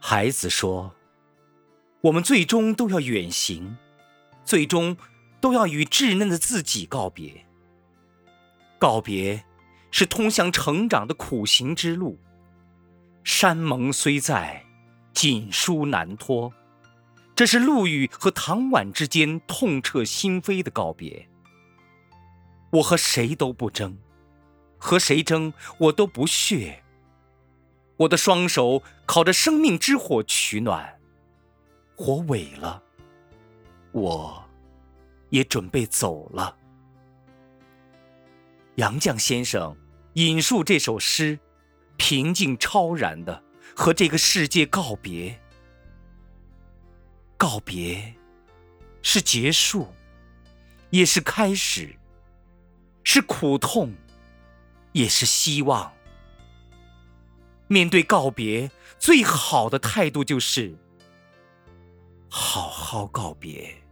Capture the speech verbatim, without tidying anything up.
孩子说，我们最终都要远行，最终都要与稚嫩的自己告别。告别是通向成长的苦行之路，山盟虽在，锦书难托。这是陆羽和唐婉之间痛彻心扉的告别。我和谁都不争，和谁争我都不屑。我的双手烤着生命之火取暖，火萎了，我也准备走了。杨绛先生引述这首诗，平静超然地和这个世界告别。告别是结束，也是开始，是苦痛，也是希望。面对告别，最好的态度就是好好告别。